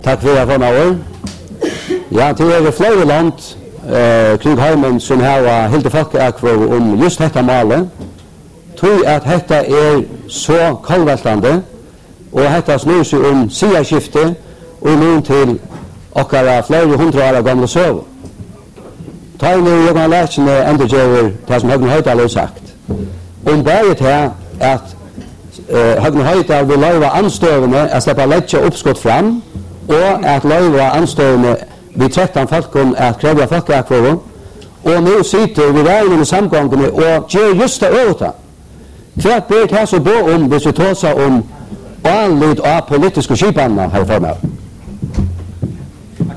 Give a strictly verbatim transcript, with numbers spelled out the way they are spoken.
Takk for at jeg Ja, til er flere land eh, kring heimen som har helt folkeakvår om just dette malet. Tror at dette er så kallveltende, og dette snur seg om sidaskifte og noen til okkara flere hundre år gamle søv. Ta inn i Jøgna Lætsjene endurgjøver det som Høgne Høydal har sagt. Om bare til at eh, Høgne Høydal vil løyve anstøvende at slippe letje oppskott fram, og at løyve anstøvende vi tretton folkene at krevja folkeakvåren, og nå sitter vi veien i samgångene og gjør just det øvrigt. Hva ber det så bo om hvis vi tåser om anlyd av politiske skipene her for meg?